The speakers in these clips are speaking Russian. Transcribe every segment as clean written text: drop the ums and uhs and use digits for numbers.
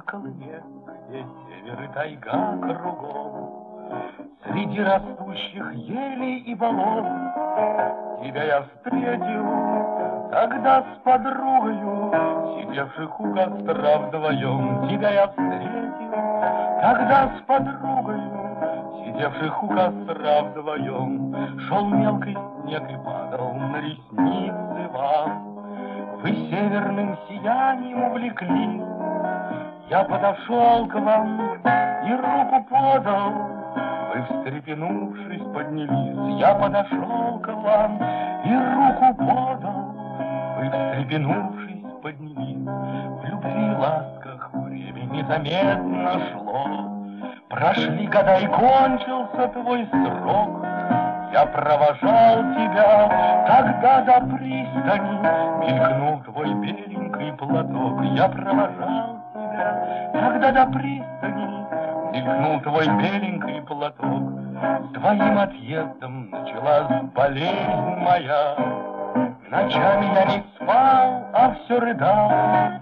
Колыме, где север и тайга кругом, среди растущих елей и болот тебя я встретил тогда с подругою, сидевших у костра вдвоем. Тебя я встретил тогда с подругою, сидевших у костра вдвоем. Шел мелкий снег и падал на ресницы вам, вы северным сиянием увлекли. Я подошел к вам и руку подал, вы, встрепенувшись, поднялись. Я подошел к вам и руку подал, вы, встрепенувшись, поднялись. В любви и ласках время незаметно шло, прошли года и кончился твой срок. Я провожал тебя тогда до пристани, мелькнул твой беленький платок. Я провожал тебя тогда до пристани, мелькнул твой беленький платок. С твоим отъездом началась болезнь моя, ночами я не спал, а все рыдал.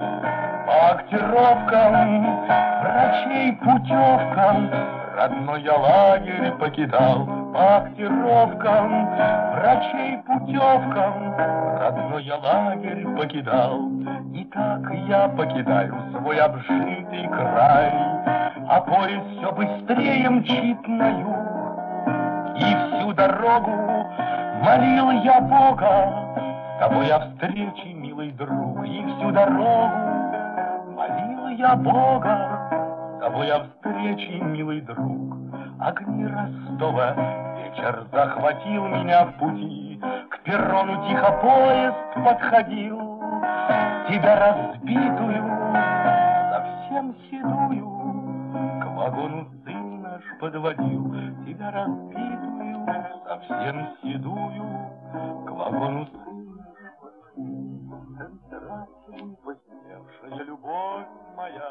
По актировкам, врачей путевкам, родной я лагерь покидал. По актировкам, врачей путевкам, родной я лагерь покидал. И так я покидаю свой обжитый край, а поезд все быстрее мчит на юг. И всю дорогу молил я Бога, с тобой о встрече, милый друг. И всю дорогу молил я Бога, с тобой о встрече, милый друг. Огни Ростова, вечер захватил меня в пути, к перрону тихо поезд подходил. Тебя разбитую, совсем седую, к вагону сын наш подводил. Тебя разбитую, совсем седую, к вагону сын наш подводил. Здравствуй, посиневшая любовь моя,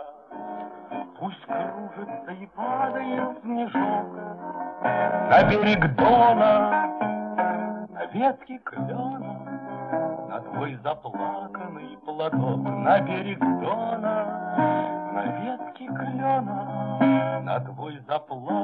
пусть кружится и падает снежок на берег Дона, на ветке клена, на твой заплаканный платок. На берег Дона, на ветке клена, на твой заплаканный